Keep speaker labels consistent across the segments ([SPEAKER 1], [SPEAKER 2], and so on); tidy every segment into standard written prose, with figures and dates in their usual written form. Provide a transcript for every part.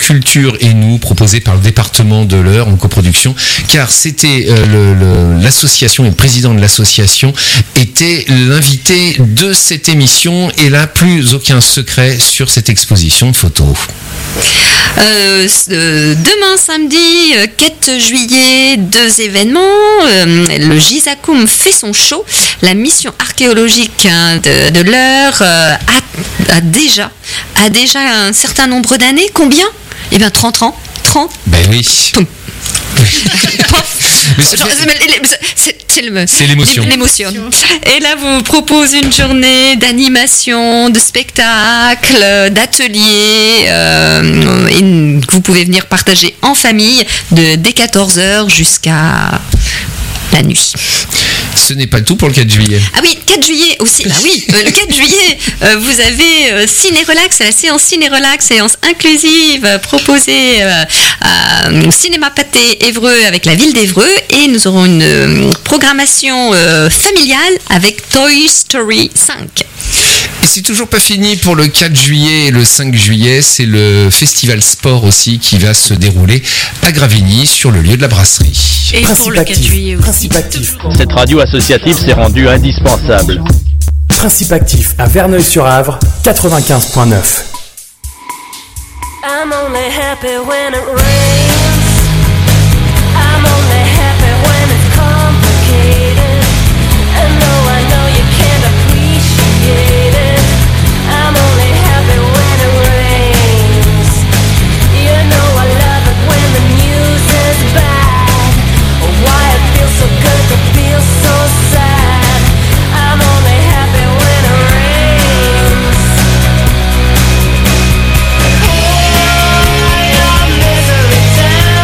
[SPEAKER 1] Culture et nous, proposé par le département de l'Eure en coproduction, car c'était l'association et le président de l'association était l'invité de cette émission, et là, plus aucun secret sur cette exposition de photos.
[SPEAKER 2] Demain samedi 4 juillet, 2 événements. Le Gizakoum fait son show. La mission archéologique de l'Eure a déjà un certain nombre d'années. Combien ? Eh bien 30 ans. 30.
[SPEAKER 1] Ben oui. C'est l'émotion.
[SPEAKER 2] Et là, vous propose une journée d'animation, de spectacle, d'atelier. Et vous pouvez venir partager en famille dès 14h jusqu'à la nuit.
[SPEAKER 1] Ce n'est pas le tout pour le 4 juillet.
[SPEAKER 2] Ah oui, 4 juillet aussi. Bah oui, le 4 juillet, vous avez Ciné-Relax, la séance Ciné-Relax, séance inclusive proposée à Cinéma Pâté Évreux avec la ville d'Évreux. Et nous aurons une programmation familiale avec Toy Story 5.
[SPEAKER 1] Et c'est toujours pas fini pour le 4 juillet et le 5 juillet. C'est le festival sport aussi qui va se dérouler à Gravigny sur le lieu de la brasserie.
[SPEAKER 3] Et pour le 4 juillet aussi.
[SPEAKER 4] Cette radio associative s'est rendue indispensable.
[SPEAKER 5] Principe actif à Verneuil-sur-Avre, 95.9.
[SPEAKER 6] I'm only happy when it rains. I'm only happy when it's complicated. And though I know you can't appreciate it, I'm only happy when it rains. You know I love it when the news is bad. Why it feels so good to feel so sad. I'm only happy when it rains. Pour your misery down.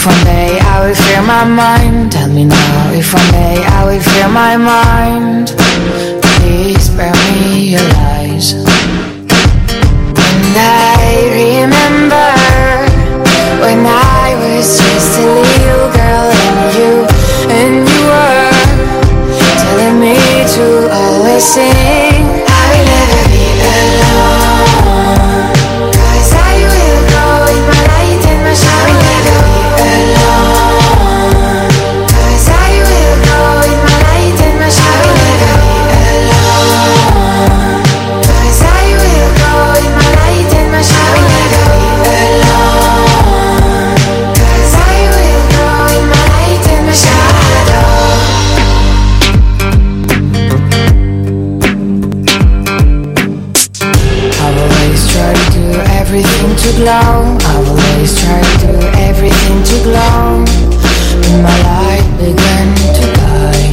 [SPEAKER 3] if one day I will free my mind. Tell me now if one day I will free my mind. Please spare me your lies. And I remember when I was just a little girl and you were telling me to always sing. I will never be alone, 'cause I will grow in my light and my shine. I will never be alone, 'cause I will grow in my light and my shine. I will never be alone, 'cause I will grow in my light and my shine. I will never be alone, 'cause I will grow in my light and my shadow. I've always tried to do everything to glow. I've always tried to do everything to glow. When my light began to die,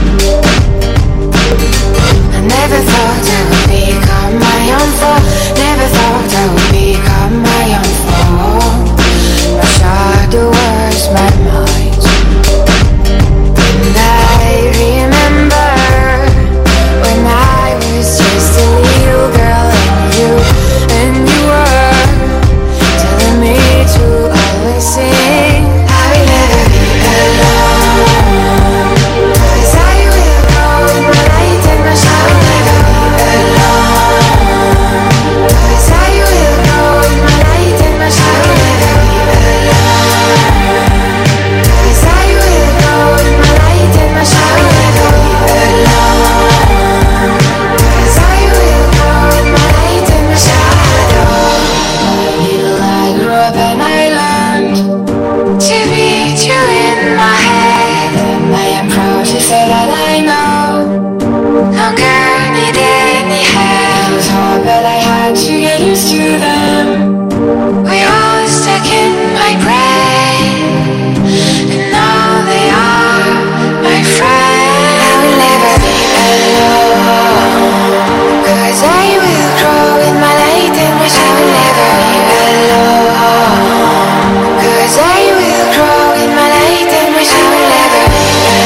[SPEAKER 3] I never thought I would become my own foe. Never thought I would become my own foe. My shadow was my mind. And I remember when I was just a little girl and you were telling me to always sing. I will never be alone, 'cause I will grow in my light and my shine. I will never be alone, 'cause I will grow in my light and my shine. I will never be alone, 'cause I will grow in my light and my shine. I will never be alone, 'cause I will grow in my light and my shadow. I grew up and I learned to beat you in my head, and I am proud to say that I know longer need any help. It was hard, but I had to get used to them. We all stuck in my brain, and now they are my friends. I will never be alone, 'cause I will grow in my light and my shine. I will never be alone, 'cause I will grow in my light and my shine. I will never be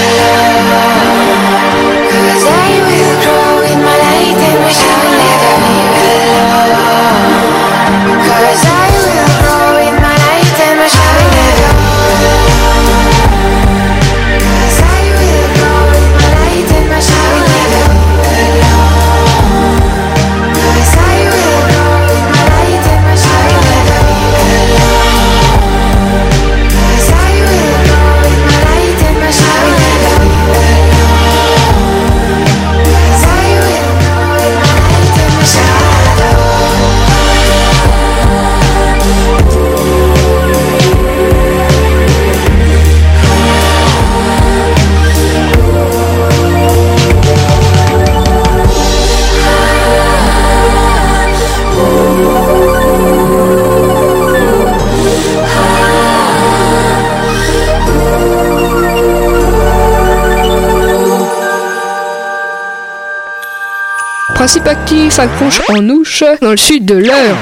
[SPEAKER 3] alone, 'cause I will grow in my light and my shine. I will never be alone, 'cause I will grow in my light and my shine. I will never be alone, 'cause I will grow in my light and my shine. I will never be alone, 'cause I will grow in my light and my shine. I will never be alone, 'cause I will grow in my light and my shine. I will never be alone, 'cause I will grow in my light and my shadow.
[SPEAKER 7] Principe actif, accroche en ouche dans le sud de l'Eure.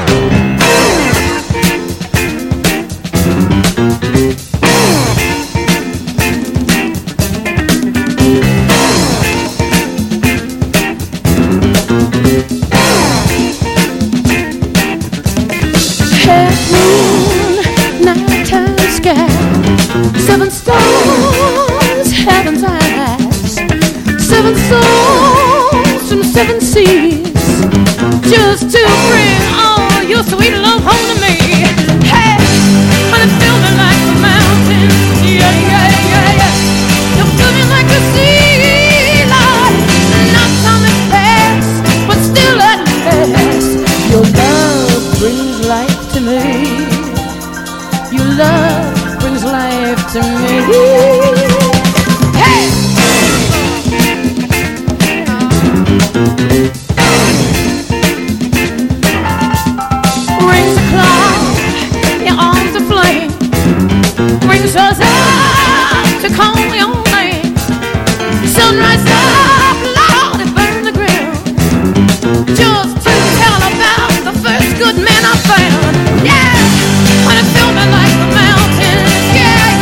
[SPEAKER 8] Nighttime sky, 7 stars, heaven's eyes, 7 souls from 7 seas, just to bring all your sweet love home to me. Hey, when it feels me like the mountains, yeah, yeah, yeah, yeah. You feel me like the sea, Lord. Not time has passed, but still at last, your love brings life to me. Your love brings life to me. Hey! Rings a cloud, your arms are flame. Brings us up to call your name. Sunrise up, Lord, it burns the ground. Just to tell about the first good man I found. Yeah! When it filled me like the mountains, yeah,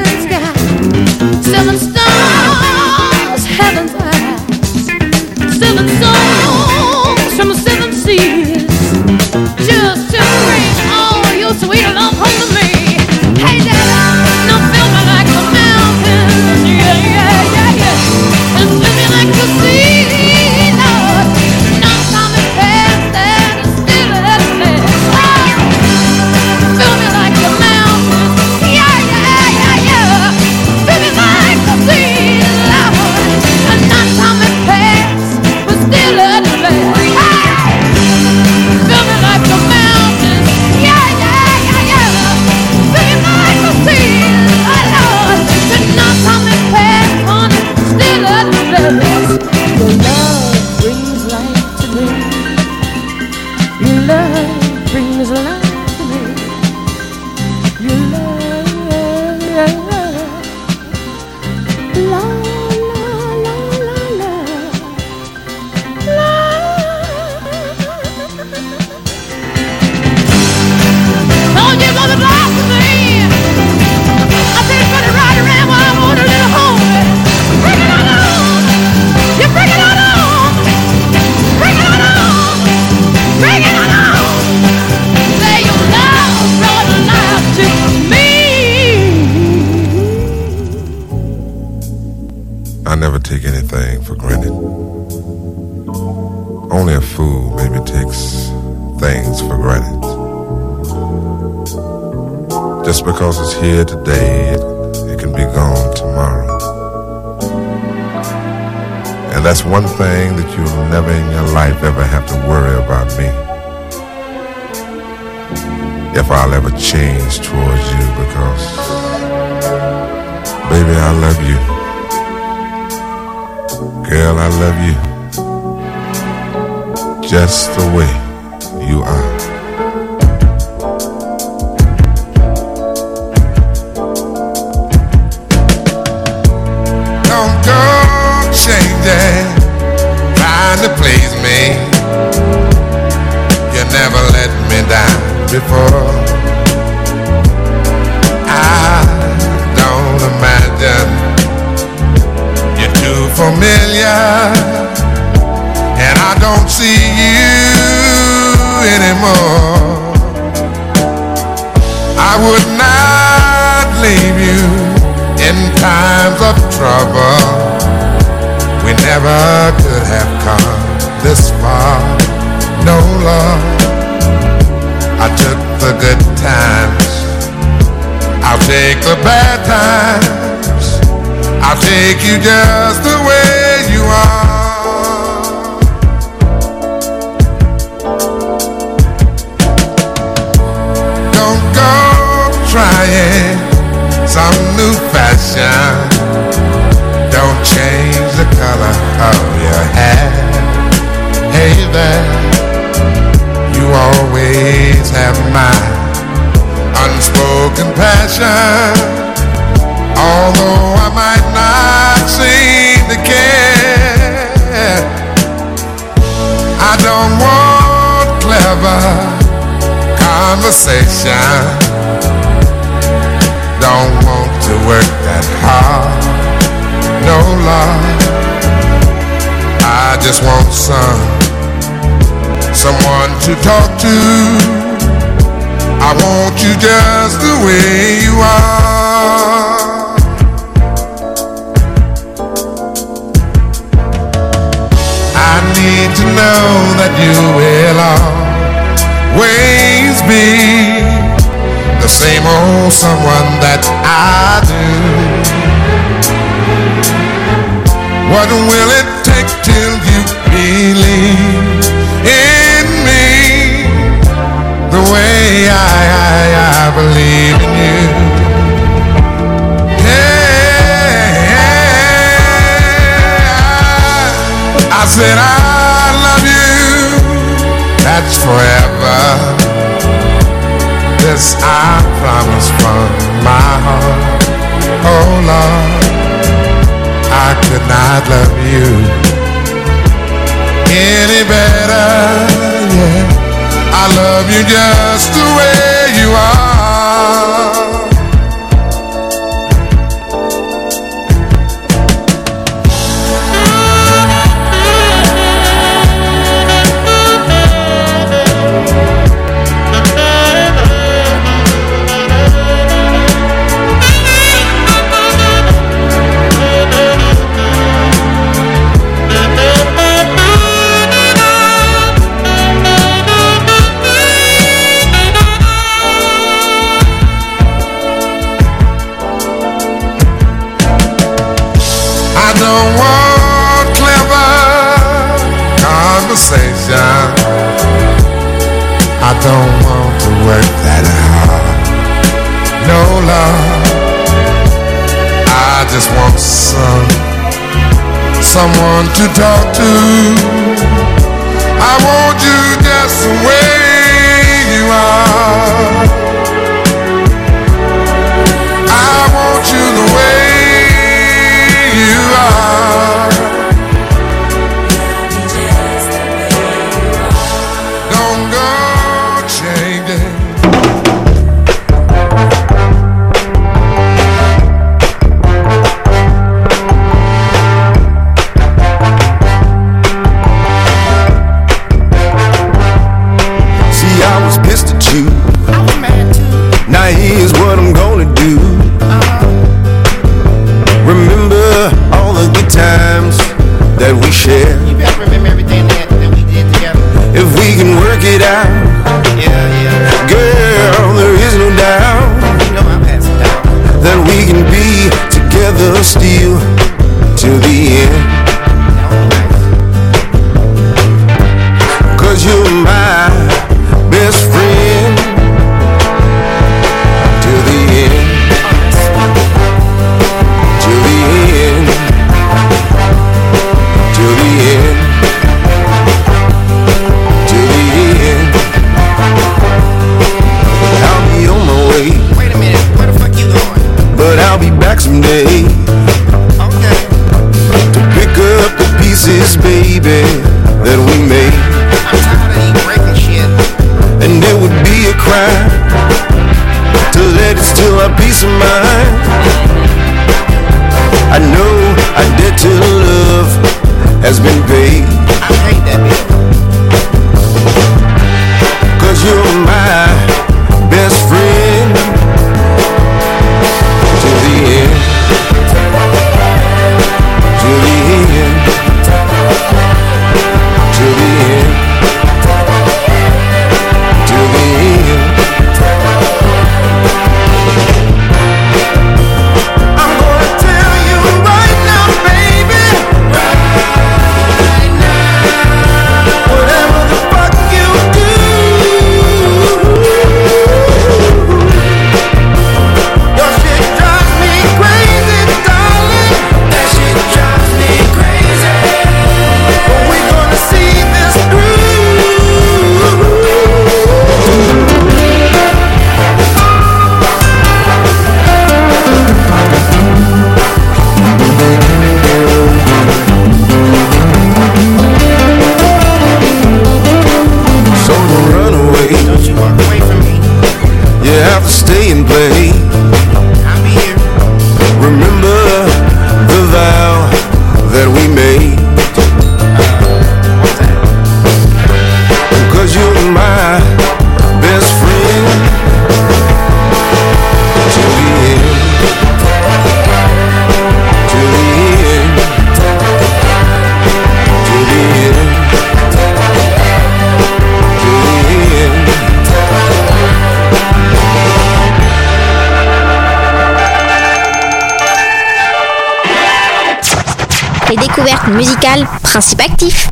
[SPEAKER 8] sky, 7 stars, heaven's eyes, 7 songs from 7 seas, just to bring all your sweet love home to me. Hey, Dada, now fill me like the mountains, yeah, yeah, yeah, yeah, and fill me like the sea, Lord. Now time has passed and it's still at last. Fill me like the mountains, yeah, yeah, yeah, yeah. Fill me like the sea, Lord. And now time has passed, but still at last. Fill me like the mountains, yeah, yeah, yeah, yeah. Fill me like the sea, Lord. And now time has passed, honey, still at last. Your love brings life to me. Your love brings life to me. Your love, la, la, la, la, la. Don't you want to laugh with me? I said, put it right around while I want a little home. Bring it on home. You bring it on home. Bring it on home. Bring it on home. Say your love brought life to me.
[SPEAKER 9] I never take anything for granted. Only a fool maybe takes things for granted. Just because it's here today, it can be gone tomorrow. And that's one thing that you'll never in your life ever have to worry about me. If I'll ever change towards you, because baby, I love you. Girl, I love you just the way you are. Don't go changing, trying to please me. You never let me down before. I don't imagine you're too familiar, and I don't see you anymore. I would not leave you in times of trouble. We never could have come this far, no love. I took the good times, I'll take the bad times. I'll take you just the way you are. Don't go trying some new fashion. Don't change the color of your hair. Hey there, you always have my unspoken passion. Although I might not seem to care, I don't want clever conversation. Don't want to work that hard, no love. I just want someone to talk to. I want you just the way you are. I need to know that you will always be the same old someone that I do. What will it take till you believe in me the way I believe in you? I said I love you, that's forever. This I promise from my heart. Oh Lord, I could not love you any better, yeah. I love you just the way you are. don't want clever conversation. I don't want to work that hard. No love. I just want someone to talk to. I want you just the way you are. I want you the way you are. Don't go changing.
[SPEAKER 10] Now here's what I'm gonna do. Remember all the good times that we shared.
[SPEAKER 11] You better remember everything that we did together.
[SPEAKER 10] If we can work it out,
[SPEAKER 11] yeah.
[SPEAKER 10] Girl, there is no doubt,
[SPEAKER 11] you know I'm passing down,
[SPEAKER 10] that we can be together still till the end. Cause you're my best friend. I'll be back someday.
[SPEAKER 11] Okay.
[SPEAKER 10] To pick up the pieces, baby, that we made.
[SPEAKER 11] I'm tired of you breaking shit.
[SPEAKER 10] And it would be a crime to let it steal our peace of mind. I know our debt to love has been paid.
[SPEAKER 11] I hate that bill.
[SPEAKER 10] Cause you're my best friend. Till the end. Till the end. Till the end. Till the end. I'm gonna tell you right now, baby. Right now. Whatever the fuck you do. Your shit drives me crazy, darling. That shit drives me crazy. But we're gonna see this through. So don't run away.
[SPEAKER 11] Don't you walk away from me.
[SPEAKER 10] You have to stay and play.
[SPEAKER 11] I'll be here.
[SPEAKER 10] Remember the vow that we made. Cause you're my best friend. Till the end. Till the end. Till the end. Till the end.
[SPEAKER 12] Les découvertes musicales, principe actif.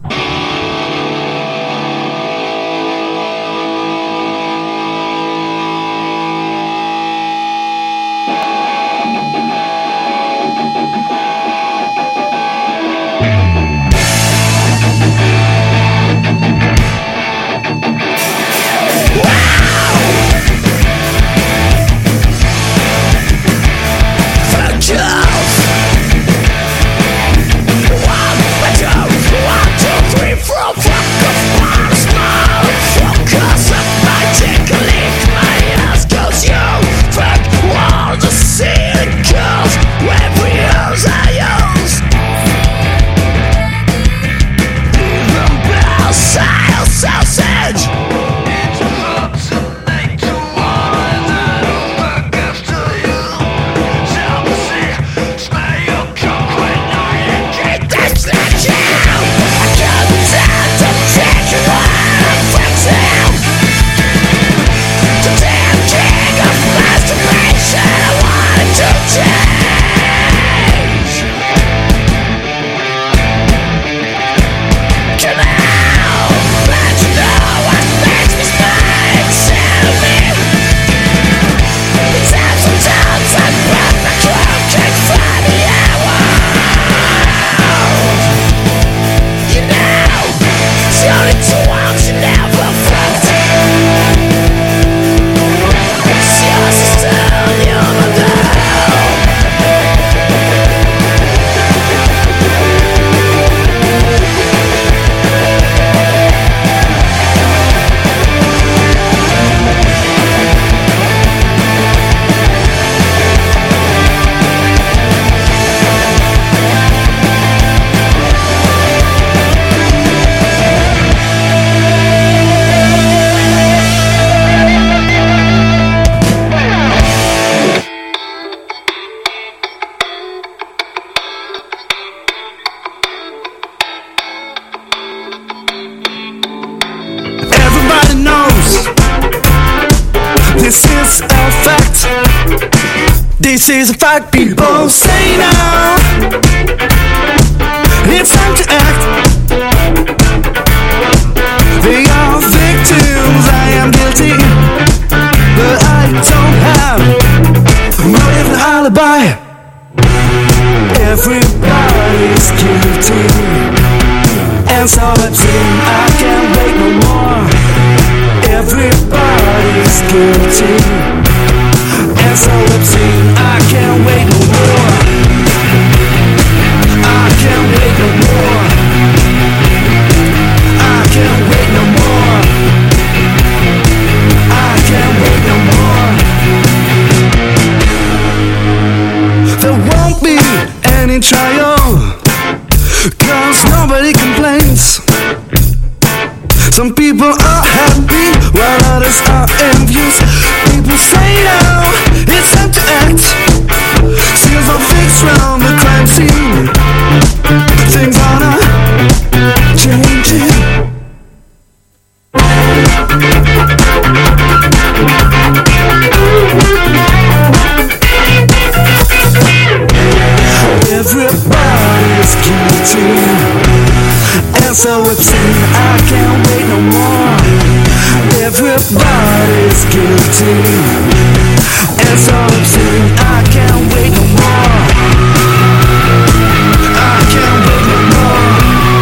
[SPEAKER 13] Cause every year I
[SPEAKER 10] This is a fact, people say now. It's time to act. They are victims, I am guilty, but I don't have a motive and alibi. Everybody's guilty, and so obscene I can't wait no more. Everybody's guilty, and so obscene I can't wait no more. I can't wait no more. I can't wait no more. I can't wait no more. There won't be any trial, 'cause nobody complains. Some people are happy while others are envious. People say now it's time to act. Seals are fixed round the crime scene. Things are not changing. Everybody's guilty, and so obscene I can't wait no more. Everybody's guilty, and so obscene I can't wait no more. I can't wait no more.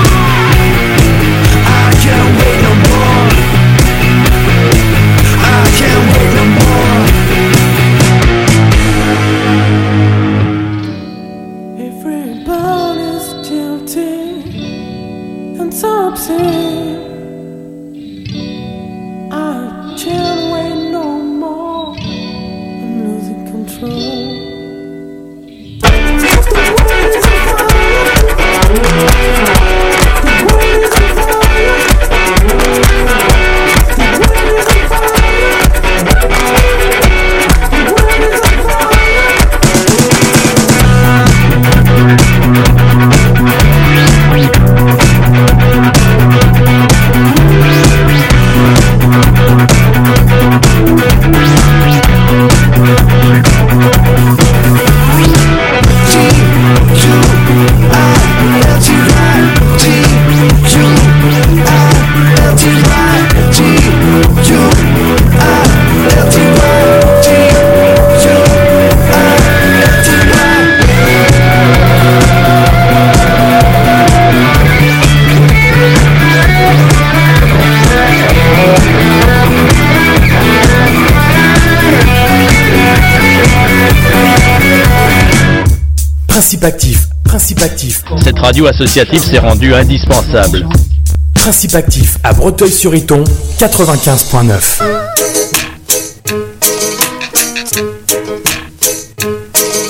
[SPEAKER 10] I can't wait no more. I can't wait no more. Everybody's guilty, and so obscene I can't wait no more. I'm losing control.
[SPEAKER 5] Principe actif.
[SPEAKER 4] Cette radio associative s'est rendue indispensable.
[SPEAKER 5] Principe actif à Breteuil-sur-Iton, 95.9.